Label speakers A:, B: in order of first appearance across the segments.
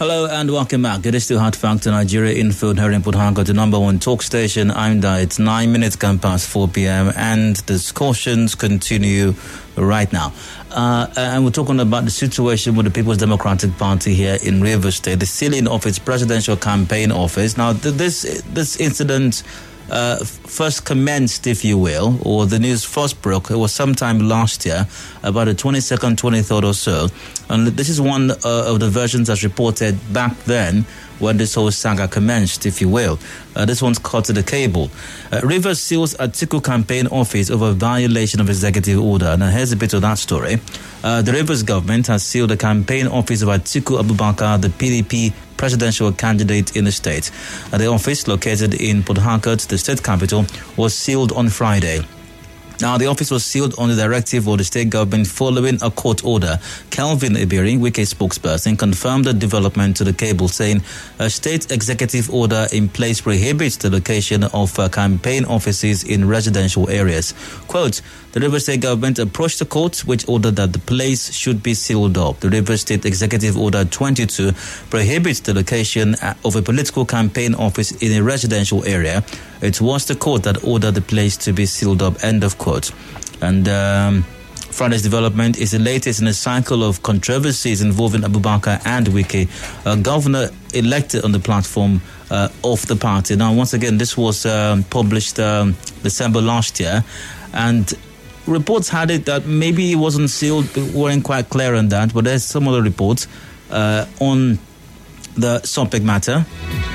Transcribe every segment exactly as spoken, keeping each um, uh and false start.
A: Hello and welcome back. It is still Hard Facts, Nigeria Info here in Port Harcourt, the number one talk station. I'm there. It's nine minutes gone past four p.m. and discussions continue right now. Uh, and we're talking about the situation with the People's Democratic Party here in Rivers State, the sealing of its presidential campaign office. Now, th- this this incident uh, first commenced, if you will, or the news first broke. It was sometime last year, about the twenty-second, twenty-third or so. And this is one uh, of the versions that's reported back then when this whole saga commenced, if you will. Uh, this one's cut to the cable. Uh, Rivers seals Atiku campaign office over violation of executive order. Now, here's a bit of that story. Uh, the Rivers government has sealed the campaign office of Atiku Abubakar, the P D P presidential candidate in the state. Uh, the office, located in Port Harcourt, the state capital, was sealed on Friday. Now, the office was sealed on the directive of the state government following a court order. Kelvin Ibiri, Wike spokesperson, confirmed the development to the cable, saying a state executive order in place prohibits the location of uh, campaign offices in residential areas. Quote, the Rivers State government approached the court, which ordered that the place should be sealed up. The Rivers State Executive Order twenty-two prohibits the location of a political campaign office in a residential area. It was the court that ordered the place to be sealed up, end of quote. And um, Friday's development is the latest in a cycle of controversies involving Abubakar and Wike, a governor elected on the platform uh, of the party. Now, once again, this was um, published um, December last year, and reports had it that maybe it wasn't sealed, but weren't quite clear on that, but there's some other reports uh, on the subject matter.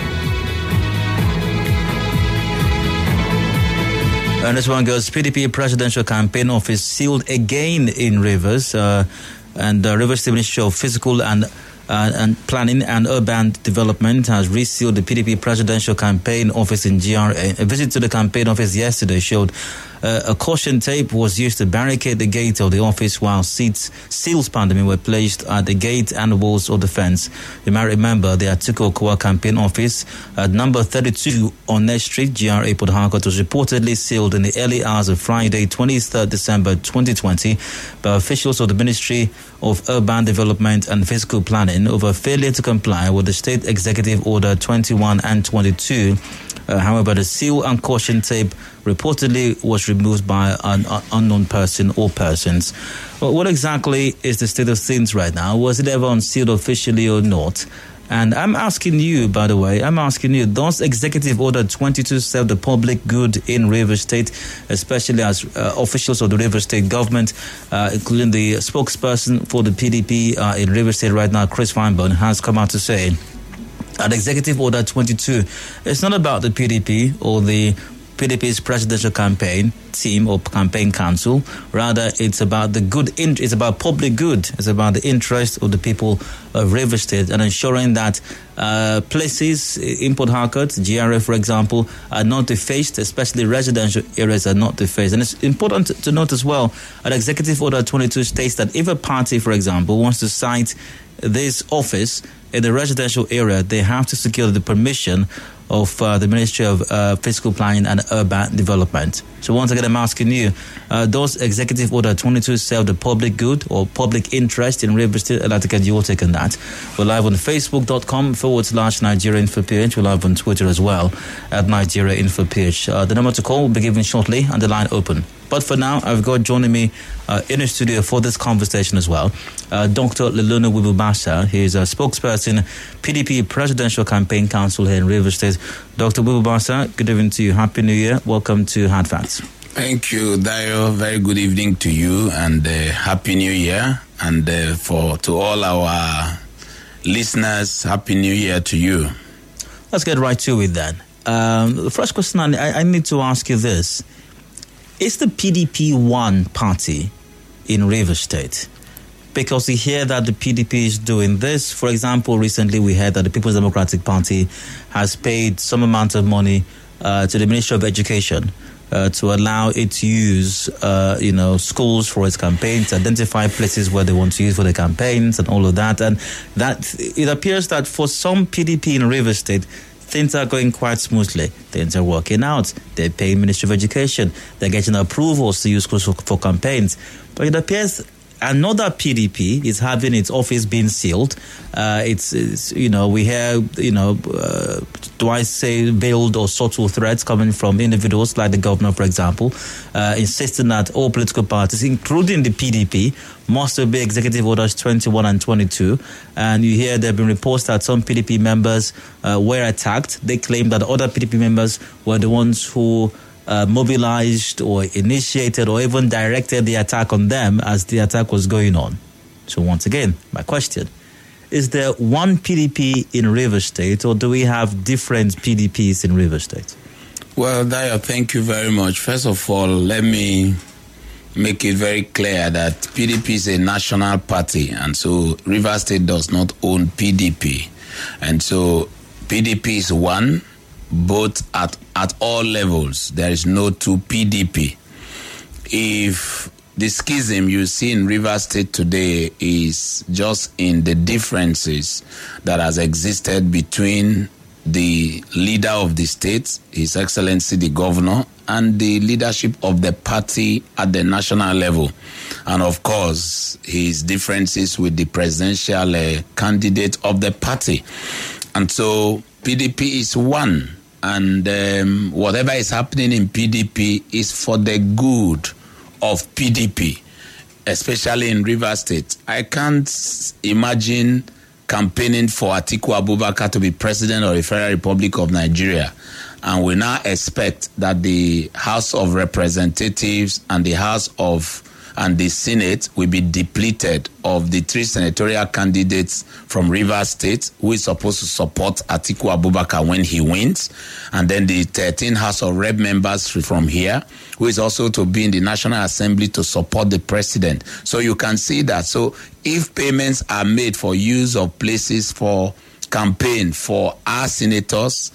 A: And this one goes, P D P presidential campaign office sealed again in Rivers, uh, and the Rivers State Ministry of Physical and Uh, and Planning and Urban Development has resealed the P D P presidential campaign office in G R A. A visit to the campaign office yesterday showed uh, a caution tape was used to barricade the gate of the office, while seats, seals pardon me, were placed at the gate and walls of the fence. You might remember the Atiku Okowa campaign office at number thirty-two on Ness Street, G R A, Port Harcourt, was reportedly sealed in the early hours of Friday, twenty-third December twenty twenty, by officials of the Ministry of Urban Development and Physical Planning over failure to comply with the State Executive Order twenty-one and twenty-two. Uh, however, the seal and caution tape reportedly was removed by an uh, unknown person or persons. Well, what exactly is the state of things right now? Was it ever unsealed officially or not? And I'm asking you, by the way, I'm asking you, does Executive Order twenty-two serve the public good in Rivers State, especially as uh, officials of the Rivers State government, uh, including the spokesperson for the P D P uh, in Rivers State right now, Chris Feinborn, has come out to say that Executive Order twenty-two, it's not about the P D P or the P D P's presidential campaign team or campaign council. Rather, it's about the good, in, it's about public good. It's about the interest of the people of Rivers State and ensuring that uh, places in Port Harcourt, G R A, for example, are not defaced, especially residential areas are not defaced. And it's important to note as well that Executive Order twenty-two states that if a party, for example, wants to site this office in the residential area, they have to secure the permission of uh, the Ministry of uh, Physical Planning and Urban Development. So once again, I'm asking you, uh, does Executive Order twenty-two serve the public good or public interest in Rivers State? I'd like to get your take on that. We're live on facebook.com forward slash Nigeria Info P H. We're live on Twitter as well at Nigeria Info P H. Uh, the number to call will be given shortly and the line open. But for now, I've got joining me uh, in the studio for this conversation as well, uh, Doctor Leluna Wibubasa. He is a spokesperson, P D P Presidential Campaign Council here in Rivers State. Doctor Wibubasa, good evening to you. Happy New Year. Welcome to Hard Facts.
B: Thank you, Dayo. Very good evening to you and uh, Happy New Year. And uh, for to all our listeners, Happy New Year to you.
A: Let's get right to it then. Um, the first question I, I need to ask you this. Is the P D P one party in Rivers State? Because we hear that the P D P is doing this. For example, recently we heard that the People's Democratic Party has paid some amount of money uh, to the Ministry of Education uh, to allow it to use, uh, you know, schools for its campaigns, identify places where they want to use for the campaigns and all of that. And that it appears that for some P D P in Rivers State, things are going quite smoothly. Things are working out. They're paying Ministry of Education. They're getting approvals to use schools for, for campaigns. But it appears another P D P is having its office being sealed. Uh, it's, it's, you know, we hear, you know, uh, do I say veiled or subtle threats coming from individuals like the governor, for example, uh, insisting that all political parties, including the P D P, must obey Executive Orders twenty-one and twenty-two. And you hear there have been reports that some P D P members uh, were attacked. They claim that other P D P members were the ones who Uh, mobilized or initiated or even directed the attack on them as the attack was going on. So once again, my question, is there one P D P in Rivers State, or do we have different P D Ps in Rivers State?
B: Well, Dayo, thank you very much. First of all, let me make it very clear that P D P is a national party, and so Rivers State does not own P D P. And so P D P is one, both at, at all levels. There is no two P D P. If the schism you see in Rivers State today is just in the differences that has existed between the leader of the state, His Excellency the Governor, and the leadership of the party at the national level. And of course, his differences with the presidential uh, candidate of the party. And so P D P is one. And um, whatever is happening in P D P is for the good of P D P, especially in Rivers State. I can't imagine campaigning for Atiku Abubakar to be president of the Federal Republic of Nigeria, and we now expect that the House of Representatives and the House of and the Senate will be depleted of the three senatorial candidates from Rivers State who is supposed to support Atiku Abubakar when he wins, and then the thirteen House of Rep members from here who is also to be in the National Assembly to support the president. So you can see that. So if payments are made for use of places for campaign for our senators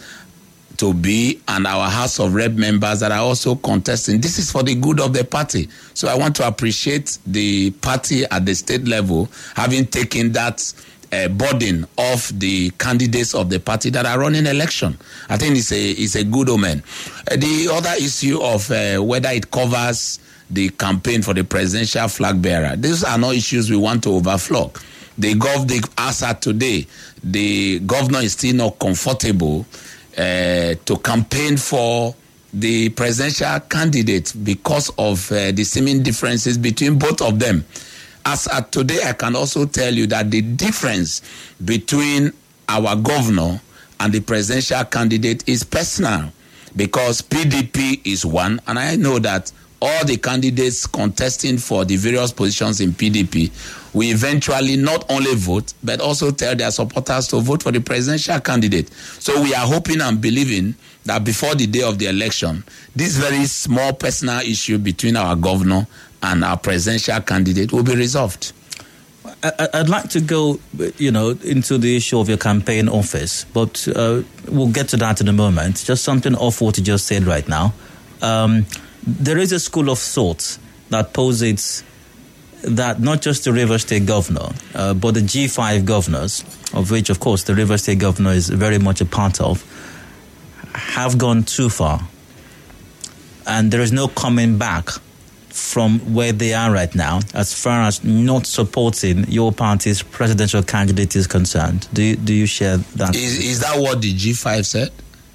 B: to be and our House of Rep members that are also contesting, this is for the good of the party. So I want to appreciate the party at the state level having taken that uh, burden off the candidates of the party that are running election. I think it's a it's a good omen. Uh, the other issue of uh, whether it covers the campaign for the presidential flag bearer, these are not issues we want to overflow. The gov the as at today, the governor is still not comfortable Uh, to campaign for the presidential candidate because of uh, the seeming differences between both of them. As at today, I can also tell you that the difference between our governor and the presidential candidate is personal, because P D P is one, and I know that all the candidates contesting for the various positions in P D P will eventually not only vote, but also tell their supporters to vote for the presidential candidate. So we are hoping and believing that before the day of the election, this very small personal issue between our governor and our presidential candidate will be resolved.
A: I'd like to go, you know, into the issue of your campaign office, but uh, we'll get to that in a moment. Just something off what you just said right now. Um, There is a school of thought that posits that not just the Rivers State governor, uh, but the G five governors, of which, of course, the Rivers State governor is very much a part of, have gone too far. And there is no coming back from where they are right now as far as not supporting your party's presidential candidate is concerned. Do you, do you share that?
B: Is, is that what the G five said?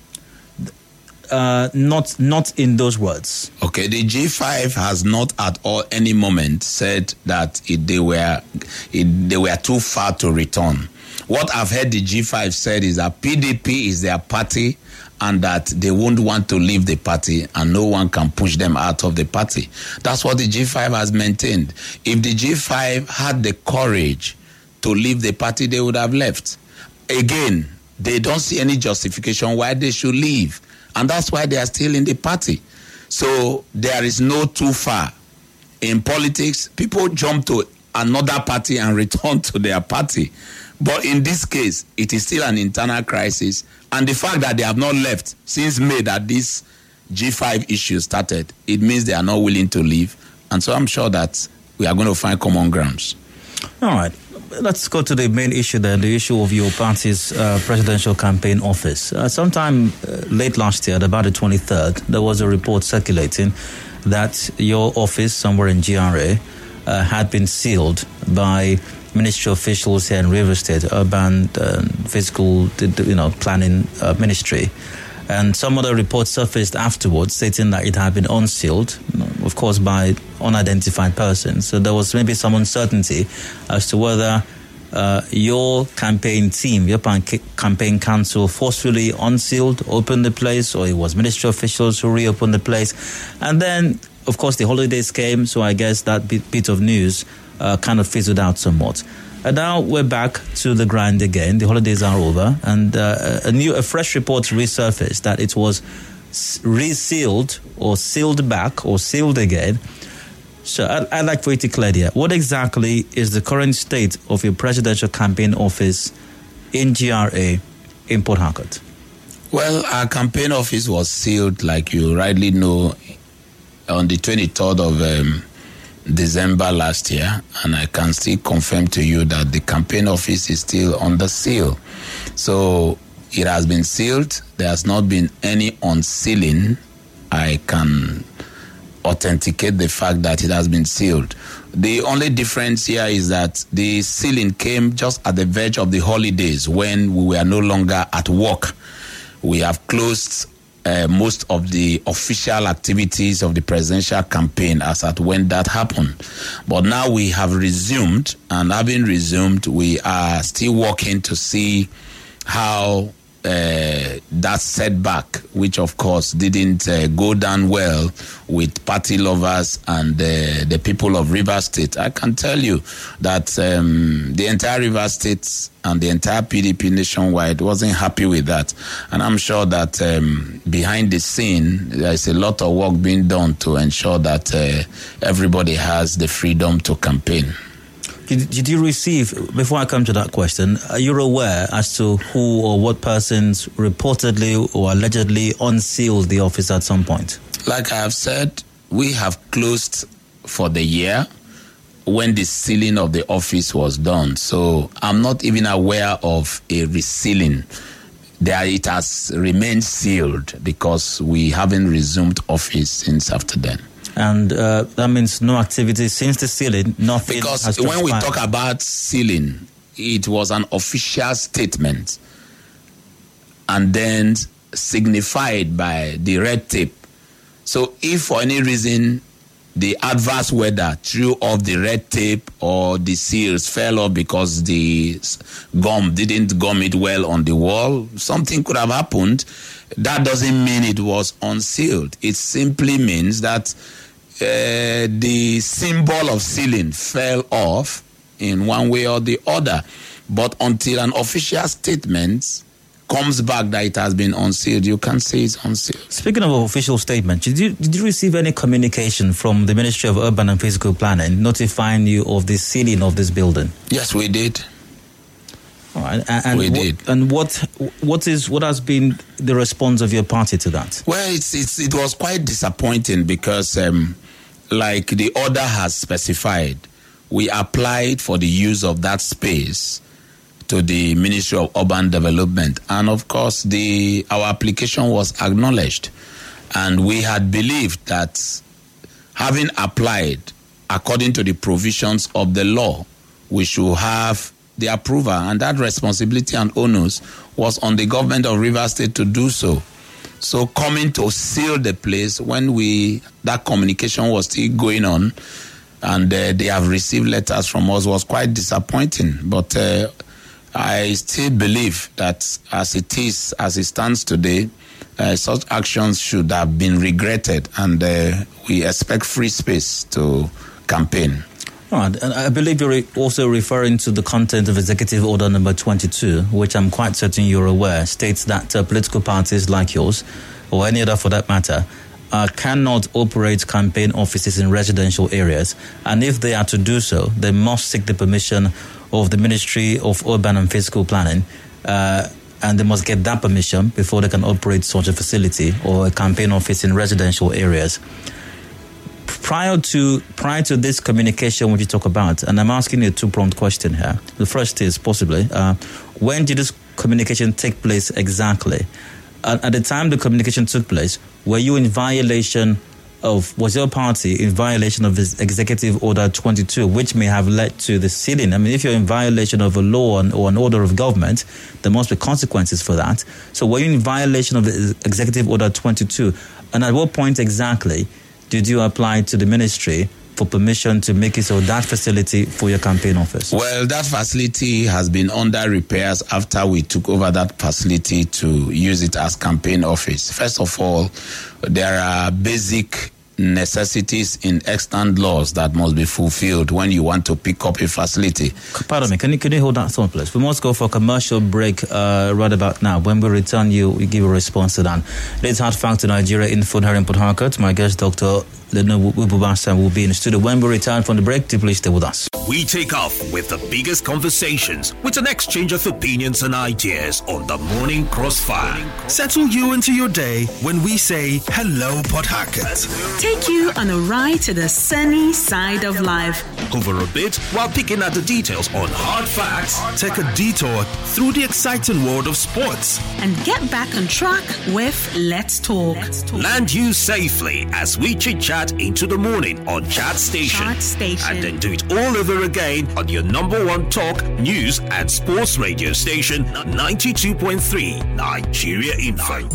A: Uh, not not in those words.
B: Okay, the G five has not at all any moment said that it, they were it, they were too far to return. What I've heard the G five said is that P D P is their party and that they won't want to leave the party and no one can push them out of the party. That's what the G five has maintained. If the G five had the courage to leave the party, they would have left. Again, they don't see any justification why they should leave. And that's why they are still in the party. So there is no too far. In politics, people jump to another party and return to their party. But in this case, it is still an internal crisis. And the fact that they have not left since May that this G five issue started, it means they are not willing to leave. And so I'm sure that we are going to find common grounds.
A: All right. Let's go to the main issue then, the issue of your party's uh, presidential campaign office. Uh, sometime uh, late last year, about the twenty-third, there was a report circulating that your office somewhere in G R A uh, had been sealed by ministry officials here in Rivers State, urban uh, physical, you know, planning uh, ministry. And some other reports surfaced afterwards stating that it had been unsealed, you know, of course, by unidentified persons. So there was maybe some uncertainty as to whether uh, your campaign team, your campaign council forcefully unsealed, opened the place, or it was ministry officials who reopened the place. And then, of course, the holidays came, so I guess that bit, bit of news uh, kind of fizzled out somewhat. And now we're back to the grind again. The holidays are over, and uh, a new, a fresh report resurfaced that it was resealed or sealed back or sealed again. So I'd, I'd like for you to clear here. What exactly is the current state of your presidential campaign office in G R A in Port Harcourt?
B: Well, our campaign office was sealed, like you rightly know, on the twenty-third of um, December last year, and I can still confirm to you that the campaign office is still under seal. So it has been sealed. There has not been any unsealing. I can authenticate the fact that it has been sealed. The only difference here is that the sealing came just at the verge of the holidays when we were no longer at work. We have closed Uh, most of the official activities of the presidential campaign as at when that happened. But now we have resumed, and having resumed, we are still working to see how uh, that setback, which of course didn't uh, go down well with party lovers and uh, the people of Rivers State. I can tell you that um, the entire Rivers State and the entire P D P nationwide wasn't happy with that. And I'm sure that um, behind the scene, there's a lot of work being done to ensure that uh, everybody has the freedom to campaign.
A: Did, did you receive, before I come to that question, are you aware as to who or what persons reportedly or allegedly unsealed the office at some point?
B: Like I have said, we have closed for the year when the sealing of the office was done. So I'm not even aware of a resealing. There it has remained sealed because we haven't resumed office since after then.
A: And uh, that means no activity since the sealing, nothing
B: Because
A: has
B: when we
A: transpired.
B: talk about sealing, it was an official statement and then signified by the red tape. So if for any reason the adverse weather threw off the red tape or the seals fell off because the gum didn't gum it well on the wall, something could have happened. That doesn't mean it was unsealed. It simply means that uh, the symbol of sealing fell off in one way or the other. But until an official statement comes back that it has been unsealed, you can't say it's unsealed.
A: Speaking of official statement, did you did you receive any communication from the Ministry of Urban and Physical Planning notifying you of the sealing of this building?
B: Yes, we did.
A: All right, and, and
B: we
A: what,
B: did.
A: And what what is what has been the response of your party to that?
B: Well, it's, it's it was quite disappointing because, um, like the order has specified, we applied for the use of that space to the Ministry of Urban Development, and of course, the our application was acknowledged, and we had believed that having applied according to the provisions of the law, we should have the approval, and that responsibility and onus was on the government of Rivers State to do so. So coming to seal the place when we that communication was still going on, and uh, they have received letters from us, was quite disappointing. But uh, I still believe that as it is, as it stands today, uh, such actions should have been regretted, and uh, we expect free space to campaign.
A: All right, and I believe you're also referring to the content of Executive Order Number twenty-two, which I'm quite certain you're aware, states that uh, political parties like yours, or any other for that matter, uh, cannot operate campaign offices in residential areas. And if they are to do so, they must seek the permission of the Ministry of Urban and Physical Planning, uh, and they must get that permission before they can operate such a facility or a campaign office in residential areas. Prior to prior to this communication which you talk about, and I'm asking you a two-pronged question here. The first is possibly, uh, when did this communication take place exactly? At, at the time the communication took place, were you in violation of was your party in violation of this Executive Order twenty-two, which may have led to the sealing? I mean, if you're in violation of a law or an order of government, there must be consequences for that. So were you in violation of the Executive Order twenty-two? And at what point exactly did you apply to the ministry for permission to make use of that facility for your campaign office?
B: Well, that facility has been under repairs after we took over that facility to use it as campaign office. First of all, there are basic necessities in extant laws that must be fulfilled when you want to pick up a facility.
A: Pardon me, can you, can you hold that thought, please? We must go for a commercial break uh, right about now. When we return, you, you give a response to that. It's Hard Facts to Nigeria in Food here in Port Harcourt. My guest, Doctor Leno Wibubasa, will be in the studio. When we return from the break, please stay with us.
C: We take off with the biggest conversations with an exchange of opinions and ideas on the Morning Crossfire.
D: Settle you into your day when we say hello, Port Harcourt.
E: Take you on a ride to the sunny side of life.
C: Over a bit while picking at the details on Hard Facts.
D: Take a detour through the exciting world of sports.
E: And get back on track with Let's Talk. Let's Talk.
C: Land you safely as we chit-chat into the morning on Chat Station.
E: Chat Station.
C: And then do it all over again on your number one talk, news and sports radio station, ninety-two point three Nigeria Info.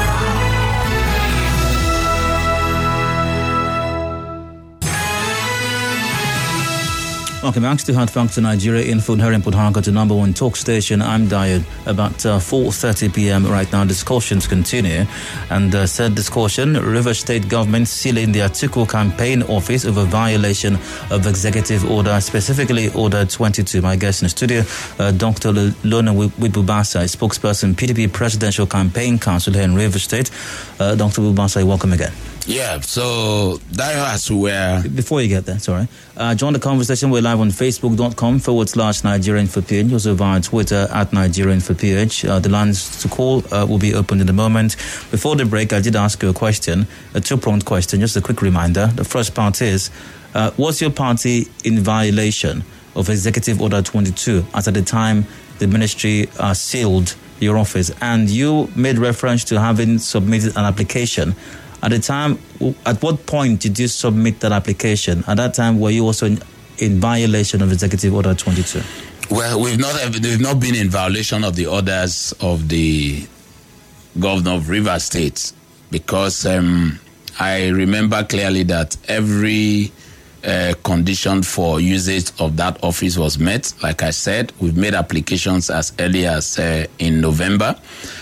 A: Okay, thanks to Hard Facts to Nigeria Info here in Port Harcourt, the number one talk station. I'm Diane. About uh, four thirty p.m. right now, discussions continue. And uh, said discussion, Rivers State government sealing the Atiku campaign office over violation of executive order, specifically Order twenty-two. My guest in the studio, uh, Doctor Lona Wibubasa, spokesperson, P D P Presidential Campaign Council here in Rivers State. Uh, Doctor Wibubasa, welcome again.
B: Yeah, so that as where...
A: Before you get there, sorry. Uh, join the conversation. We're live on Facebook.com forward slash Nigerian for P H. Also via Twitter at Nigerian for P H. Uh, the lines to call uh, will be opened in a moment. Before the break, I did ask you a question, a two-pronged question. Just a quick reminder. The first part is, uh, was your party in violation of Executive Order twenty-two as at the time the ministry uh, sealed your office? And you made reference to having submitted an application. At the time, at what point did you submit that application? At that time, were you also in, in violation of Executive Order twenty-two?
B: Well, we've not we've not been in violation of the orders of the governor of Rivers State, because um, I remember clearly that every uh, condition for usage of that office was met. Like I said, we've made applications as early as uh, in November,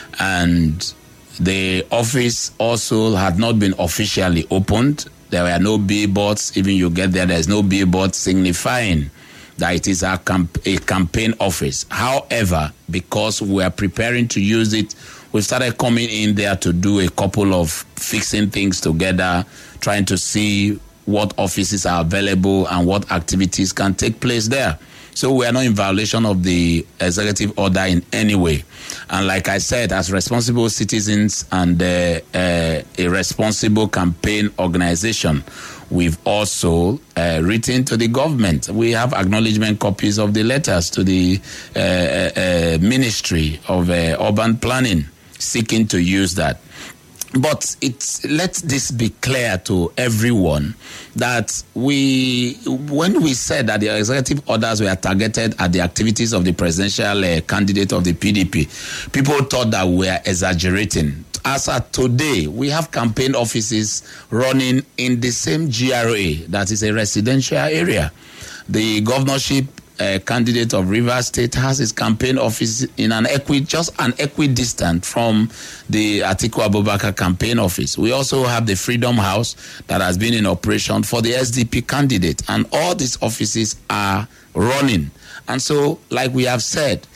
B: and the office also had not been officially opened. There were no billboards. Even you get there, there's no billboard signifying that it is a, camp- a campaign office. However, because we are preparing to use it, we started coming in there to do a couple of fixing things together, trying to see what offices are available and what activities can take place there. So we are not in violation of the executive order in any way. And like I said, as responsible citizens and uh, uh, a responsible campaign organization, we've also uh, written to the government. We have acknowledgement copies of the letters to the uh, uh, Ministry of uh, Urban Planning seeking to use that. But it's, let this be clear to everyone that we, when we said that the executive orders were targeted at the activities of the presidential uh, candidate of the P D P, people thought that we were exaggerating. As of today, we have campaign offices running in the same G R A that is a residential area. The governorship Uh, candidate of Rivers State has his campaign office in an equi, just an equidistant from the Atiku Abubakar campaign office. We also have the Freedom House that has been in operation for the S D P candidate, and all these offices are running. And so, like we have said,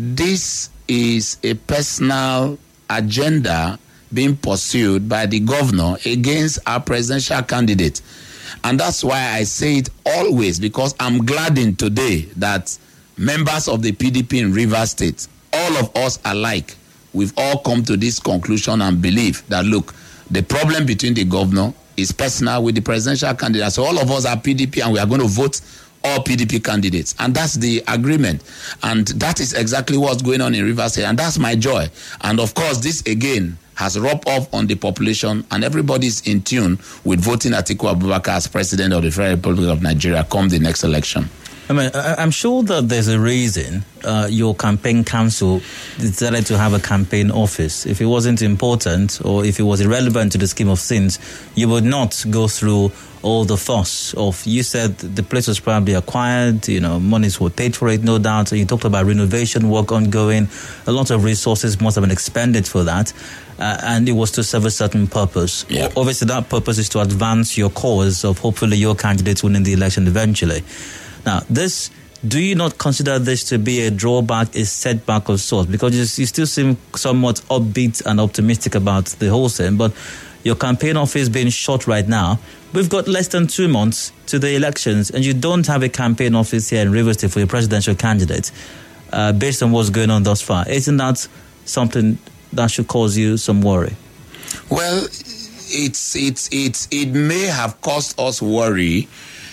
B: this is a personal agenda being pursued by the governor against our presidential candidate. And that's why I say it always, because I'm gladdened today that members of the P D P in Rivers State, all of us alike, we've all come to this conclusion and believe that, look, the problem between the governor is personal with the presidential candidate. So all of us are P D P and we are going to vote all P D P candidates. And that's the agreement. And that is exactly what's going on in Rivers State. And that's my joy. And of course, this again has rubbed off on the population, and everybody's in tune with voting Atiku Abubakar as president of the Federal Republic of Nigeria come the next election.
A: I mean, I'm sure that there's a reason uh, your campaign council decided to have a campaign office. If it wasn't important or if it was irrelevant to the scheme of things, you would not go through all the fuss of, you said the place was probably acquired, you know, monies were paid for it, no doubt. And you talked about renovation work ongoing. A lot of resources must have been expended for that. Uh, and it was to serve a certain purpose.
B: Yeah.
A: Obviously, that purpose is to advance your cause of hopefully your candidate winning the election eventually. Now, this, do you not consider this to be a drawback, a setback of sorts? Because you, you still seem somewhat upbeat and optimistic about the whole thing, but your campaign office being shut right now, we've got less than two months to the elections, and you don't have a campaign office here in Rivers State for your presidential candidate, uh, based on what's going on thus far. Isn't that something that should cause you some worry?
B: Well, it's it's it's it may have caused us worry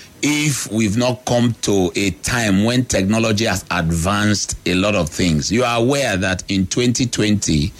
B: if we've not come to a time when technology has advanced a lot of things. You are aware that in twenty twenty,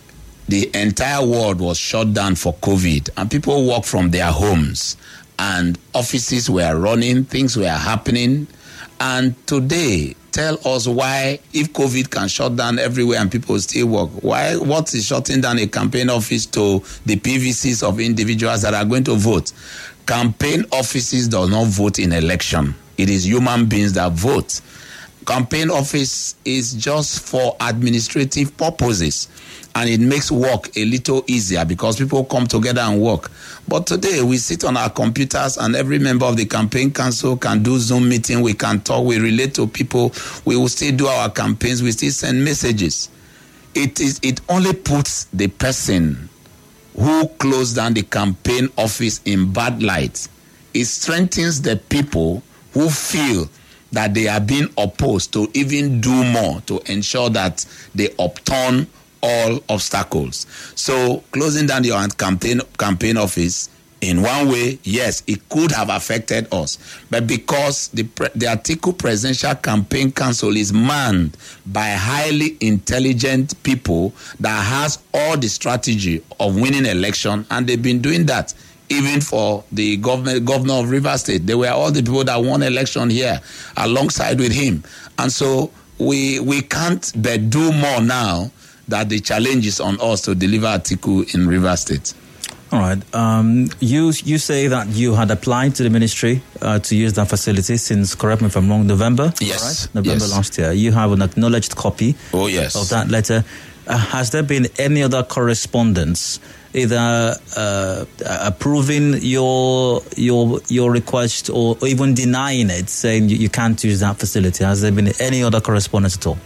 B: the entire world was shut down for COVID, and people worked from their homes, and offices were running, things were happening. And today, tell us why, if COVID can shut down everywhere and people still work, why? What is shutting down a campaign office to the P V Cs of individuals that are going to vote? Campaign offices do not vote in election. It is human beings that vote. Campaign office is just for administrative purposes, and it makes work a little easier because people come together and work. But today we sit on our computers, and every member of the campaign council can do Zoom meeting. We can talk, we relate to people. We will still do our campaigns. We still send messages. It is. It only puts the person who closed down the campaign office in bad light. It strengthens the people who feel that they are being opposed to even do more to ensure that they upturn all obstacles. So closing down your campaign campaign office, in one way, yes, it could have affected us. But because the the Atiku Presidential Campaign Council is manned by highly intelligent people that has all the strategy of winning election, and they've been doing that even for the government, governor of Rivers State. They were all the people that won election here alongside with him. And so we we can't but do more now that the challenge is on us to deliver Atiku in Rivers State.
A: All right. Um, you you say that you had applied to the ministry uh, to use that facility since, correct me if I'm wrong, November?
B: Yes.
A: Right? November
B: yes.
A: last year. You have an acknowledged copy
B: oh, yes.
A: of that letter. Uh, has there been any other correspondence, either uh, approving your your your request or even denying it, saying you, you can't use that facility? Has there been any other correspondence at all?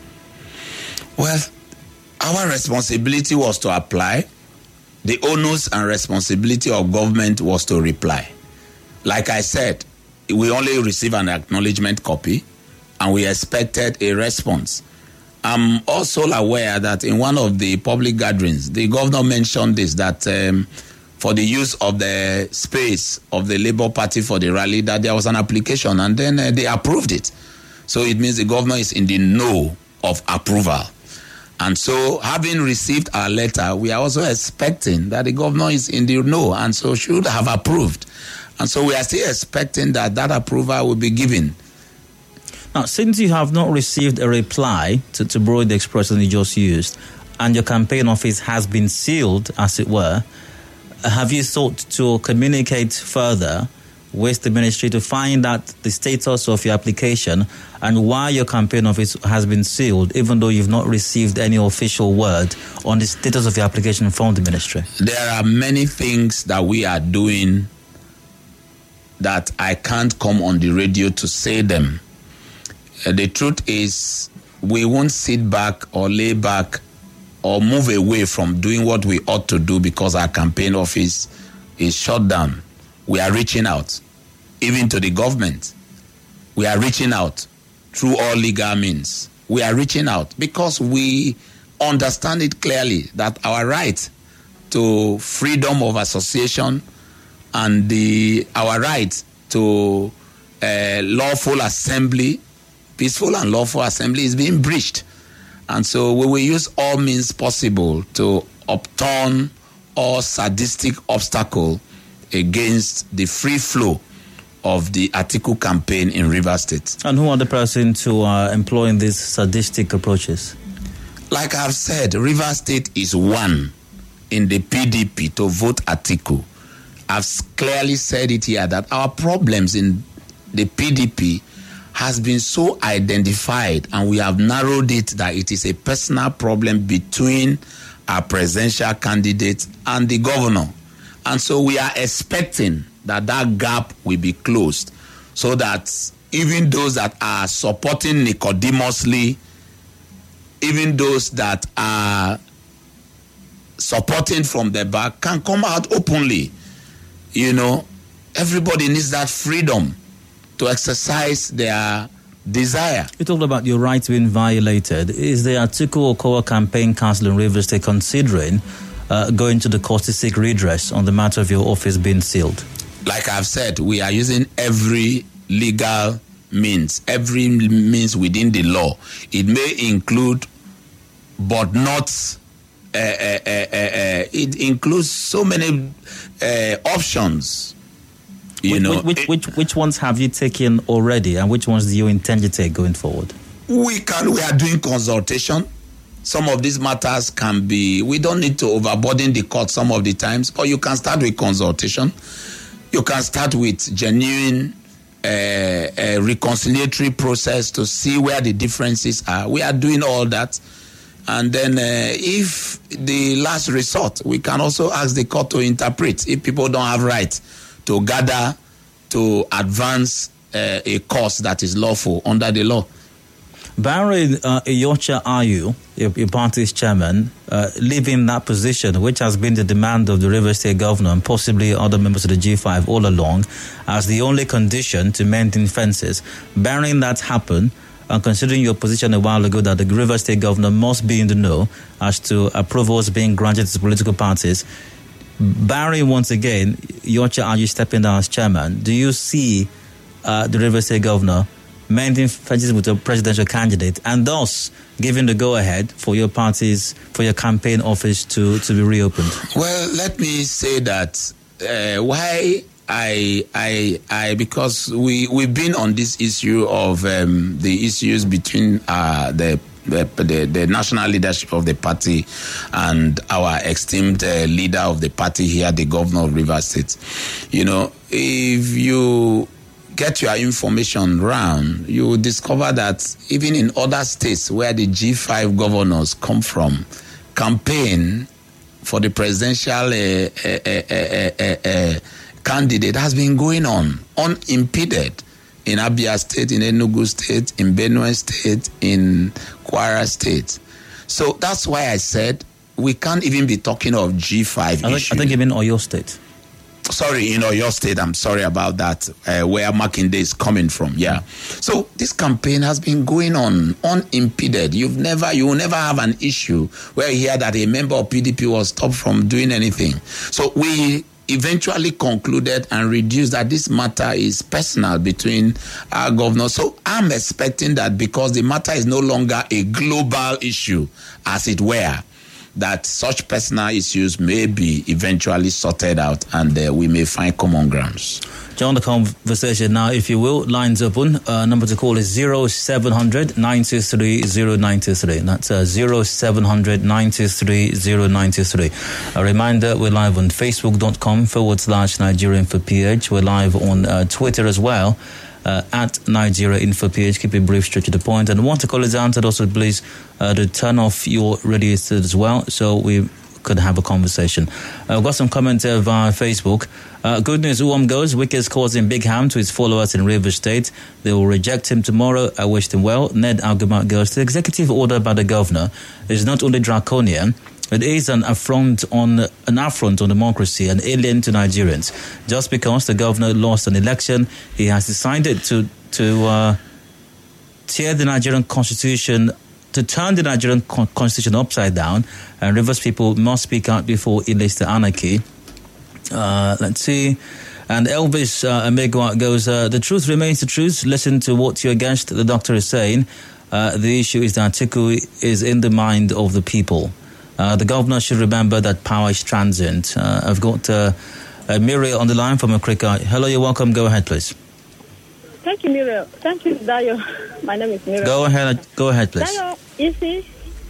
B: Well, our responsibility was to apply. The onus and responsibility of government was to reply. Like I said, we only received an acknowledgement copy, and we expected a response. I'm also aware that in one of the public gatherings, the governor mentioned this, that um, for the use of the space of the Labour Party for the rally, that there was an application, and then uh, they approved it. So it means the governor is in the know of approval. And so, having received our letter, we are also expecting that the governor is in the know, and so should have approved. And so we are still expecting that that approval will be given.
A: Now, since you have not received a reply, to, to borrow the expression you just used, and your campaign office has been sealed, as it were, have you sought to communicate further with the ministry to find out the status of your application and why your campaign office has been sealed, even though you've not received any official word on the status of your application from the ministry?
B: There are many things that we are doing that I can't come on the radio to say them. Uh, the truth is, we won't sit back or lay back or move away from doing what we ought to do because our campaign office is shut down. We are reaching out, even to the government. We are reaching out through all legal means. We are reaching out because we understand it clearly that our right to freedom of association and the our right to uh, lawful assembly, peaceful and lawful assembly, is being breached. And so we will use all means possible to upturn or sadistic obstacle against the free flow of the Atiku campaign in Rivers State.
A: And who are the persons who are employing these sadistic approaches?
B: Like I've said, Rivers State is one in the P D P to vote Atiku. I've clearly said it here that our problems in the P D P has been so identified, and we have narrowed it that it is a personal problem between our presidential candidate and the governor. And so we are expecting that that gap will be closed so that even those that are supporting Nicodemously, even those that are supporting from the back can come out openly. You know, everybody needs that freedom to exercise their desire.
A: You talked about your rights being violated. Is the Atiku Okowa Campaign Council in Rivers State considering uh, going to the court to seek redress on the matter of your office being sealed?
B: Like I've said, we are using every legal means, every means within the law. It may include, but not, uh, uh, uh, uh, it includes so many uh, options. You
A: which,
B: know,
A: which, which, which ones have you taken already, and which ones do you intend to take going forward?
B: We can. We are doing consultation. Some of these matters can be. We don't need to overburden the court some of the times, or you can start with consultation. You can start with genuine uh, uh, reconciliatory process to see where the differences are. We are doing all that. And then uh, if the last resort, we can also ask the court to interpret if people don't have right to gather to advance uh, a cause that is lawful under the law.
A: Barry uh, Iyorchia Ayu, your, your party's chairman, uh, leaving that position, which has been the demand of the Rivers State governor and possibly other members of the G five all along, as the only condition to maintain fences. Barring that happen, and considering your position a while ago that the Rivers State governor must be in the know as to approvals being granted to political parties, Barry, once again, Iyorchia Ayu stepping down as chairman, do you see uh, the Rivers State governor maintaining fences with a presidential candidate and thus giving the go-ahead for your party's, for your campaign office to, to be reopened?
B: Well, let me say that uh, why I, I, I, because we, we've been on this issue of um, the issues between uh, the The, the, the national leadership of the party and our esteemed uh, leader of the party here, the governor of Rivers State. You know, if you get your information round, you will discover that even in other states where the G five governors come from, campaign for the presidential uh, uh, uh, uh, uh, uh, candidate has been going on unimpeded. In Abia State, in Enugu State, in Benue State, in Kwara State. So that's why I said we can't even be talking of G five
A: I
B: issues.
A: think, I think you mean Oyo State.
B: Sorry, in Oyo State, I'm sorry about that, uh, where Makinde is coming from, yeah. So this campaign has been going on unimpeded. You've never, you will never have an issue where you hear that a member of P D P was stopped from doing anything. So we eventually concluded and reduced that this matter is personal between our governor. So I'm expecting that because the matter is no longer a global issue, as it were, that such personal issues may be eventually sorted out and uh, we may find common grounds.
A: Join the conversation now, if you will. Lines open. Uh, number to call is zero seven hundred nine two three zero nine two three. That's uh, zero seven hundred nine two three zero nine two three. A reminder, we're live on facebook.com forward slash Nigeria Info P H. We're live on uh, Twitter as well. Uh, at Nigeria Info P H. Keep it brief, straight to the point. And once the call is answered, also please uh, to turn off your radio set as well, so we could have a conversation. Uh, we've got some comments uh, via Facebook. Uh, good news, Uwam goes. Wike's causing big harm to his followers in Rivers State. They will reject him tomorrow. I wish him well. Ned Argument goes. The executive order by the governor is not only draconian, it is an affront on an affront on democracy and alien to Nigerians. Just because the governor lost an election, he has decided to to uh, tear the Nigerian constitution, to turn the Nigerian con- constitution upside down. And Rivers people must speak out before it leads to anarchy. Uh, let's see. And Elvis uh, Amegwa goes, uh, the truth remains the truth. Listen to what your guest, the doctor, is saying. Uh, the issue is that Atiku is in the mind of the people. Uh, the governor should remember that power is transient. Uh, I've got uh, uh, Muriel on the line from Africa. Hello, you're welcome. Go ahead, please.
F: Thank you, Muriel. Thank you, Dayo. My name is Muriel.
A: Go ahead. Go ahead, please.
F: Dayo, you see,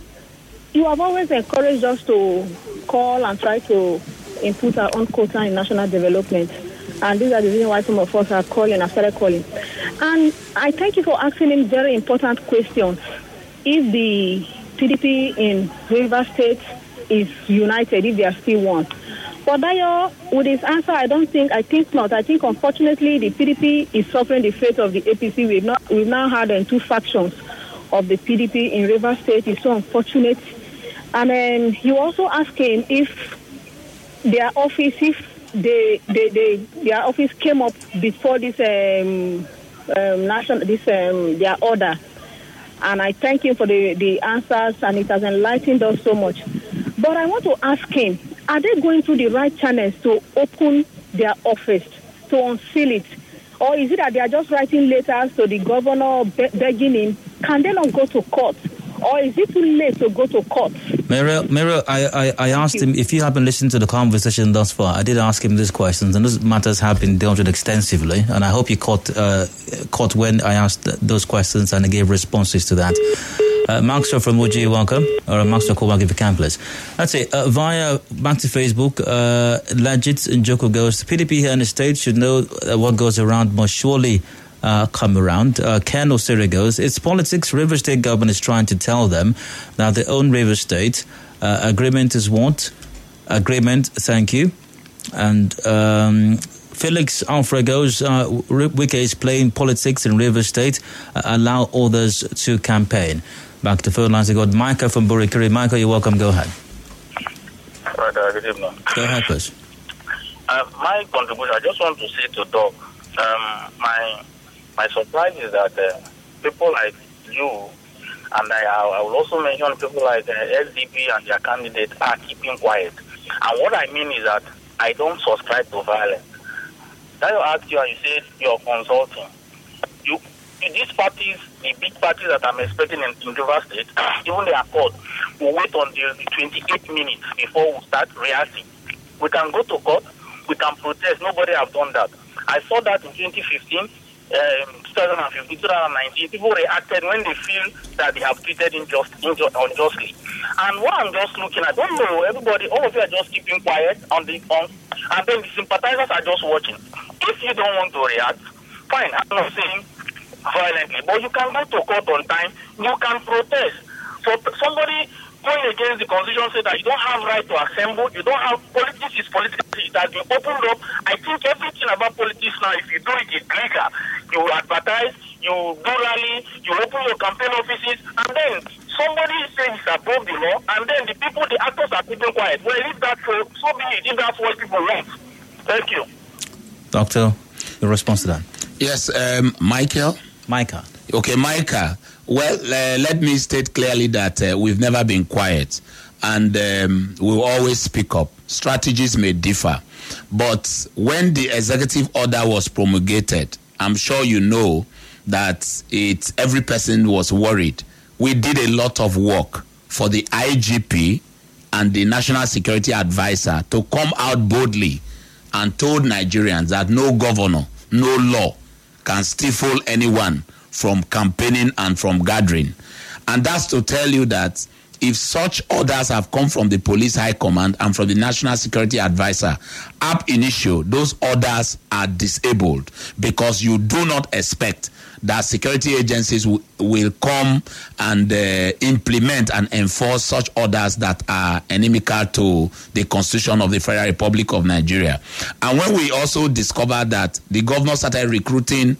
F: you have always encouraged us to call and try to input our own quota in national development. And these are the reasons why some of us are calling, have started calling. And I thank you for asking him very important questions. If the P D P in Rivers State is united, if they are still one. But Dayo, with his answer, I don't think, I think not. I think, unfortunately, the P D P is suffering the fate of the A P C. We've, not, we've now had uh, two factions of the P D P in Rivers State. It's so unfortunate. And then you also ask him if their office, if they, they, they, their office came up before this um, um, national, this um, their order. And I thank him for the, the answers, and it has enlightened us so much. But I want to ask him, are they going through the right channels to open their office, to unseal it? Or is it that they are just writing letters to the governor be- begging him? Can they not go to court? Or is it too late to go to court?
A: Muriel, Muriel, I, I, I asked him, if you haven't listened to the conversation thus far, I did ask him these questions, and those matters have been dealt with extensively, and I hope you caught, uh, caught when I asked those questions and I gave responses to that. Uh, Maxwell from Uji, welcome. Or Maxwell Kowak if you can, please. That's it. Uh, via, back to Facebook, uh, Legit Njoku goes, the P D P here in the state should know that what goes around must surely uh, come around. Uh, Ken Osiri goes, it's politics. River State government is trying to tell them that their own River State uh, agreement is what? Agreement, thank you. And um, Felix Alfred goes, uh, Wike is playing politics in River State. Uh, allow others to campaign. Back to phone lines, I got Micah from Burikiri. Micah, you're welcome. Go ahead.
G: Right, uh, good evening.
A: Go ahead, please.
G: Uh, my contribution, I just want to say to Doc, um, my my surprise is that uh, people like you, and I, I will also mention people like uh, S D P and their candidates are keeping quiet. And what I mean is that I don't subscribe to violence. Then I asked you and you said you're consulting. You, these parties, the big parties that I'm expecting in, in River State, even the Accord, will wait until the twenty-eight minutes before we start reacting. We can go to court, we can protest. Nobody have done that. I saw that in twenty fifteen, um, twenty fifteen, twenty nineteen. People reacted when they feel that they have treated unjust, unjust, unjustly. And what I'm just looking at, I don't know, everybody, all of you are just keeping quiet on the on, and then the sympathizers are just watching. If you don't want to react, fine. I'm not saying violently, but you can go to court on time. You can protest. So somebody going against the constitution say that you don't have right to assemble. You don't have politics is political. It has been opened up. I think everything about politics now, if you do it, it's legal. You advertise, you do rally, you open your campaign offices, and then somebody says it's above the law, and then the people, the actors are keeping quiet. Well, if that's so, so be it. If that's what people want. Thank you.
A: Doctor, your response to that?
B: Yes, um, Michael.
A: Micah.
B: Okay, Micah. Well, uh, let me state clearly that uh, we've never been quiet, and um, we will always speak up. Strategies may differ, but when the executive order was promulgated, I'm sure you know that it every person was worried. We did a lot of work for the I G P and the National Security Advisor to come out boldly and told Nigerians that no governor, no law can stifle anyone from campaigning and from gathering. And that's to tell you that if such orders have come from the Police High Command and from the National Security Advisor, ab initio, those orders are disabled, because you do not expect that security agencies w- will come and uh, implement and enforce such orders that are inimical to the Constitution of the Federal Republic of Nigeria. And when we also discovered that the governor started recruiting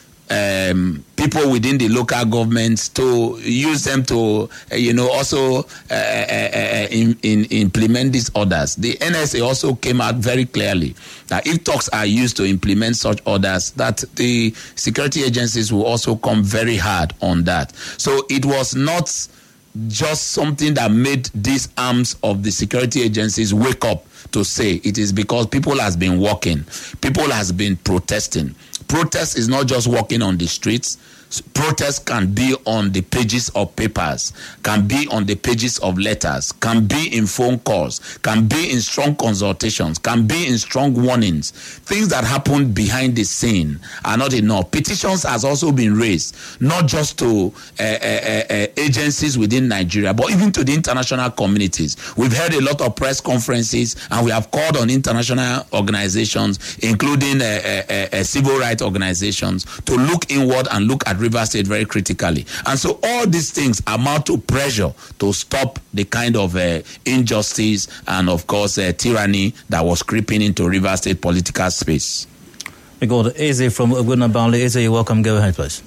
B: um, people within the local governments to use them to, uh, you know, also uh, uh, uh, in, in, implement these orders, the N S A also came out very clearly that if talks are used to implement such orders, that the security agencies will also come very hard on that. So it was not just something that made these arms of the security agencies wake up to say. It is because people has been walking, people has been protesting. Protest is not just walking on the streets. Protest can be on the pages of papers, can be on the pages of letters, can be in phone calls, can be in strong consultations, can be in strong warnings. Things that happen behind the scene are not enough. Petitions has also been raised, not just to uh, uh, uh, agencies within Nigeria, but even to the international communities. We've held a lot of press conferences, and we have called on international organizations, including uh, uh, uh, civil rights organizations, to look inward and look at Rivers State very critically. And so all these things amount to pressure to stop the kind of uh, injustice and, of course, uh, tyranny that was creeping into Rivers State political space.
A: We go to Eze from Oguna Bali. Eze, you're welcome. Go ahead, please.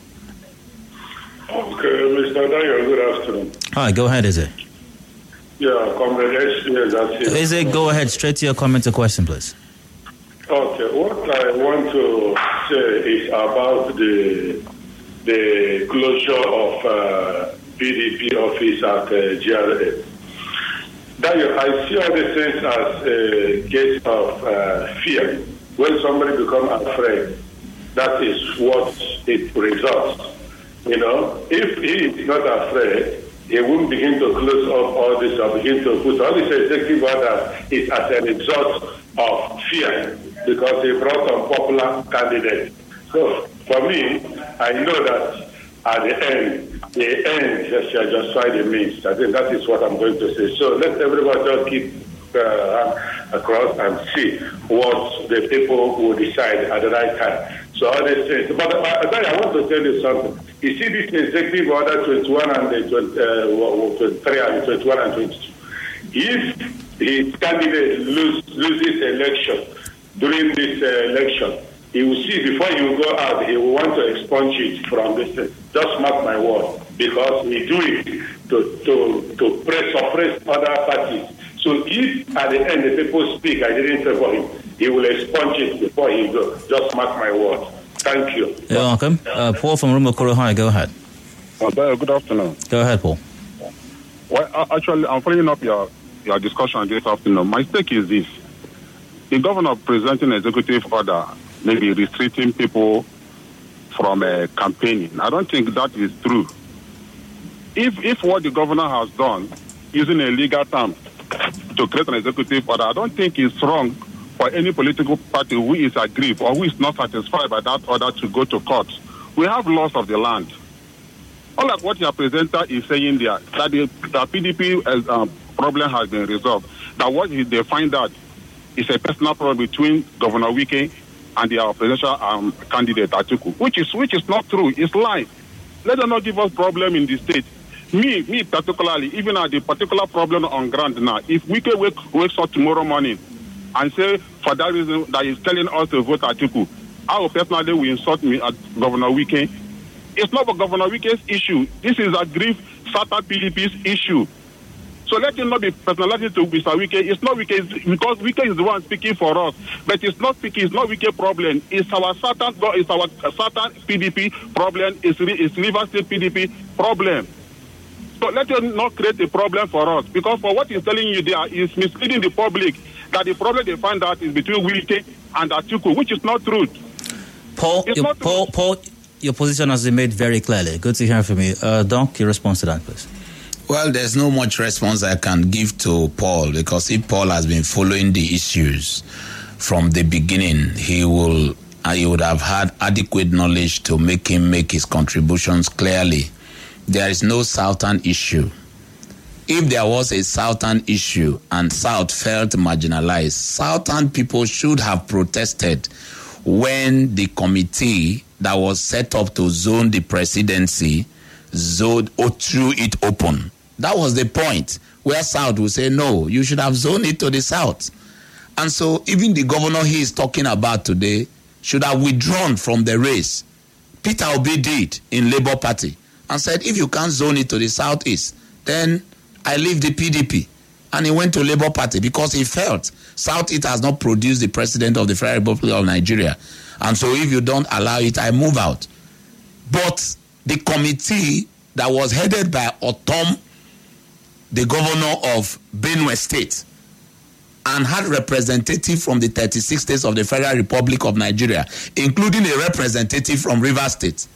H: Okay, Mister Dayo, good afternoon.
A: Hi, go ahead, Eze.
H: Yeah, comrade, yes, that's it.
A: Eze, go ahead. Straight to your comment or question, please.
H: Okay, what I want to say is about the the closure of uh, P D P office at uh, G R A. Dayo, I see all these things as a case of uh, fear. When somebody becomes afraid, that is what it results. You know, if he is not afraid, he won't begin to close up all this or begin to put all this executive order is as a result of fear because he brought a popular candidate. So for me, I know that at the end, the end shall justify the means. I think that is what I'm going to say. So let everybody just keep uh, across and see what the people will decide at the right time. So all these things. But uh, I want to tell you something. You see this executive order twenty-one and the twenty, uh, twenty-three and twenty-one and twenty-two. If his candidate lose, loses election during this uh, election, he will see before he will go out, he will want to expunge it from this thing. Just mark my word, because he do it to to to press suppress other parties. So if at the end the people speak, I didn't favor him, he will expunge it before he go. Just mark my word. Thank you.
A: You're welcome. Uh, Paul from Rumokoro. Hi, go ahead.
I: Uh, good afternoon.
A: Go ahead, Paul.
I: Well, actually, I'm following up your, your discussion this afternoon. My stake is this. The governor presenting an executive order, maybe restricting people from uh, campaigning. I don't think that is true. If if what the governor has done, using a legal term to create an executive order, I don't think it's wrong for any political party who is aggrieved or who is not satisfied by that order to go to court. We have laws of the land. All of what your presenter is saying there, that the, the P D P as, um, problem has been resolved, that what they find out is a personal problem between Governor Wike and the presidential um, candidate Atiku, which is which is not true. It's lie. Let them not give us problem in the state. Me, me particularly, even at the particular problem on ground now, if Wike wake, wakes up tomorrow morning and say for that reason that he's telling us to vote Atiku, I will personally will insult me at Governor Wike. It's not for Governor Wike's issue. This is a grief certain P D P's issue. So let him not be personalizing to Mister Wike. It's not Wike, because Wike is the one speaking for us. But it's not speaking, it's not Wike problem. It's our certain, it's our certain P D P problem. It's, it's Rivers State P D P problem. So let him not create a problem for us. Because for what he's telling you there is misleading the public that the problem they find out is between Wike and Atiku, which is not true.
A: Paul, your, not Paul, Paul, your position has been made very clearly. Good to hear from you. Uh, Doc, your response to that, please.
B: Well, there's no much response I can give to Paul, because if Paul has been following the issues from the beginning, he will uh, he would have had adequate knowledge to make him make his contributions clearly. There is no Southern issue. If there was a Southern issue and South felt marginalized, Southern people should have protested when the committee that was set up to zone the presidency zoned or threw it open. That was the point where South will say, no, you should have zoned it to the South. And so even the governor he is talking about today should have withdrawn from the race. Peter Obi did in Labour Party and said, if you can't zone it to the Southeast, then I leave the P D P. And he went to Labour Party because he felt Southeast has not produced the president of the Federal Republic of Nigeria. And so if you don't allow it, I move out. But the committee that was headed by Otom, the governor of Benue State, and had representative from the thirty-six states of the Federal Republic of Nigeria, including a representative from Rivers State,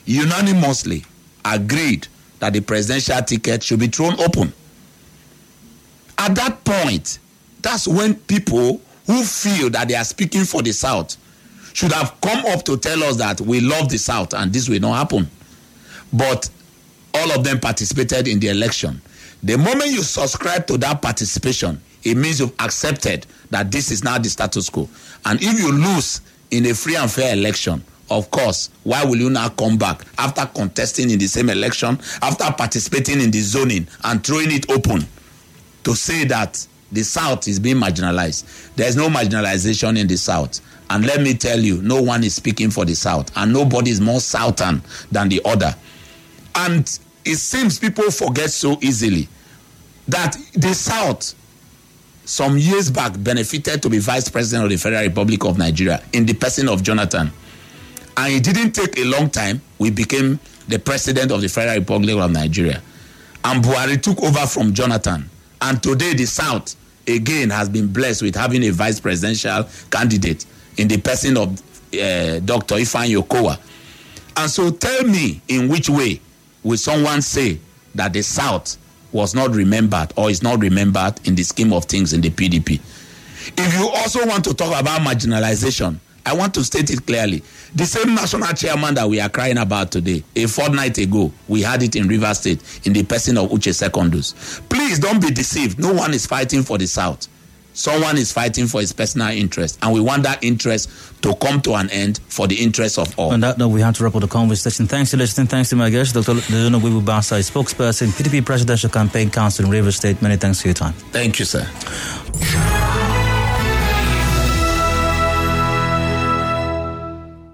B: unanimously agreed that the presidential ticket should be thrown open. At that point, that's when people who feel that they are speaking for the South should have come up to tell us that we love the South and this will not happen. But all of them participated in the election. The moment you subscribe to that participation, it means you've accepted that this is now the status quo. And if you lose in a free and fair election, of course, why will you now come back after contesting in the same election, after participating in the zoning and throwing it open to say that the South is being marginalized? There's no marginalization in the South. And let me tell you, no one is speaking for the South, and nobody is more Southern than the other. And it seems people forget so easily that the South, some years back, benefited to be vice president of the Federal Republic of Nigeria in the person of Jonathan. And it didn't take a long time, we became the president of the Federal Republic of Nigeria. And Buhari took over from Jonathan. And today the South, again, has been blessed with having a vice presidential candidate in the person of uh, Doctor Ifeanyi Okowa. And so tell me, in which way will someone say that the South was not remembered or is not remembered in the scheme of things in the P D P? If you also want to talk about marginalization, I want to state it clearly. The same national chairman that we are crying about today, a fortnight ago, we had it in Rivers State in the person of Uche Secondus. Please don't be deceived. No one is fighting for the South. Someone is fighting for his personal interest, and we want that interest to come to an end for the interest of all.
A: On that note, we have to wrap up the conversation. Thanks for listening. Thanks to my guest, Doctor Leona Wiwu-Basa, spokesperson, P D P Presidential Campaign Council in Rivers State. Many thanks for your time.
B: Thank you, sir.